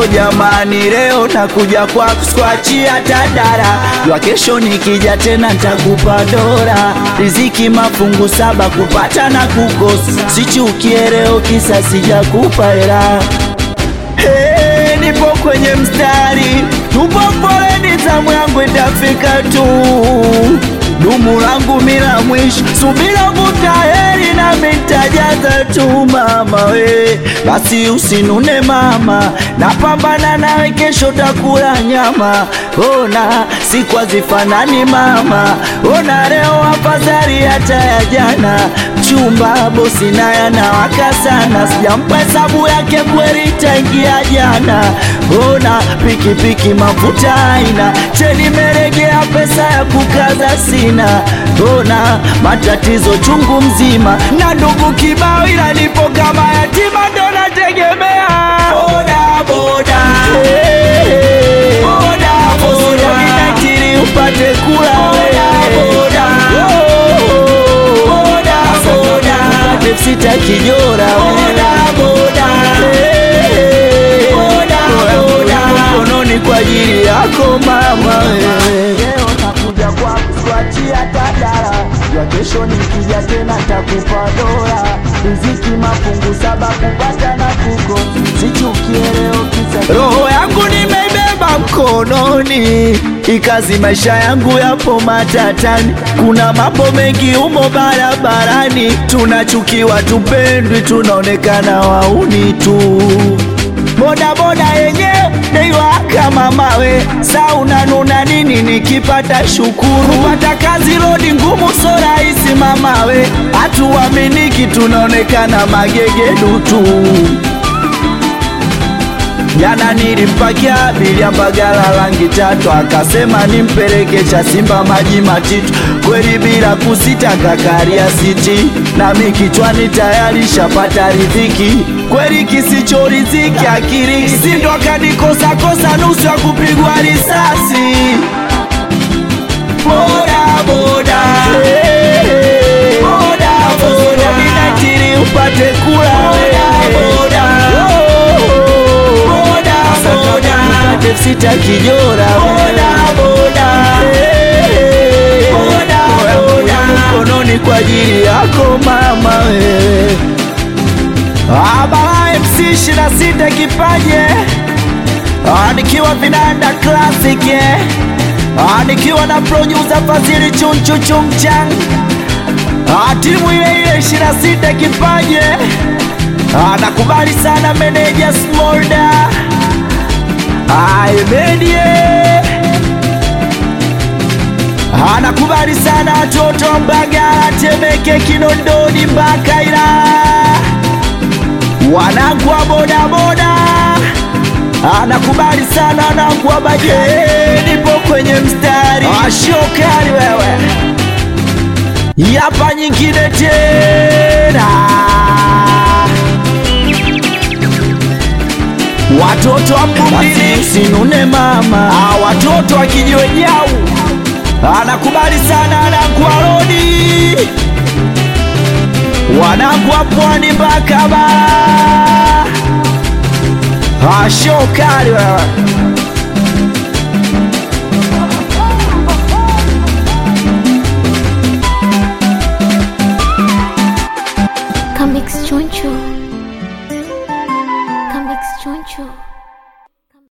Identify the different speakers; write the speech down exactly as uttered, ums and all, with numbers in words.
Speaker 1: O jamani, leo nakuja kwa kuskwachia tadara, jua kesho nikija tena ntakupa dora. Riziki mafungu saba, kupata na kukosa, sichukie leo kisa sijakupa hela. Hey, nipo kwenye mstari, tupo foleni, zamu yangu itafika tu. Dumu langu mila mwisho, subira vuta heri na mitajaza tu mama we. Basi usinune mama, napambana nawe kesho takula nyama. Ona siku hazifanani mama, ona leo afadhali hata ya jana. Chumba bosi naye anawaka sana, sijampa hesabu yake kweli tangia jana. Ona pikipiki mafuta haina, cheni meregea pesa ya kukaza sina. Ona matatizo chungu mzima, na ndugu kibao ila nipo kama yatima ndo nategemea. Boda boda, hey, boda boda, ninatiri upate kula. Boda boda, boda boda, upate sita kijora. Boda boda, hey, boda boda, mkononi kwa ajili yako mama. Leo nakuja kwa kuswachia tadara, ya kesho nikija tena takupa dola. Riziki mafungu saba, kupata na kuko, sichukie leo kisa. Roho yangu nimeibeba mkononi, ikazi maisha yangu yapo matatani. Kuna mambo mengi umo barabarani, tunachukiwa tupendwi, tunaonekana wauni tu. Boda boda yenyewe deiwa kama mawe, saa unanuna nini nikipata shukuru. Pata kazi rodi ngumu so rahisi mamawe, hatuaminiki tunaonekana magegedu tu. Jana nilimpakia abiria Mbagala rangi tatu, akasema nimpeleke cha Simba maji matitu. Kweli bila kusita kakaria siti, nami kichwani tayari shapata riziki. Kweli kisicho riziki akiri, sindo akanikosa kosa nusu ya kupigwa risasi. Boda boda, hey, boda boda, ninatiri upate kula. Boda boda, sita kijora. Boda boda, hey, boda boda, mkononi kwa ajili yako mama we. Abala M C ishirini na sita kipaje, nikiwa vinanda classic, nikiwa na producer Fazili chunchu chumchang. Timu ile ile ishirini na sita kipaje, nakubali sana meneja Smolda. Ay medie, anakubali sana watoto Mbagala, Temeke, Kinondoni mpaka Ila. Wanangu wa boda boda, anakubali sana wanangu wa baje. Nipo kwenye mstari, ashokari wewe, yapa nyingine tena. Watoto wa Mbumbili sinune mama, watoto wa Kijiwe Jau, anakubali sana wanangu wa Rodi, wanangu wa Pwani mpaka Bara. Ashokari wewe.
Speaker 2: Comics Choncho, Comics Choncho.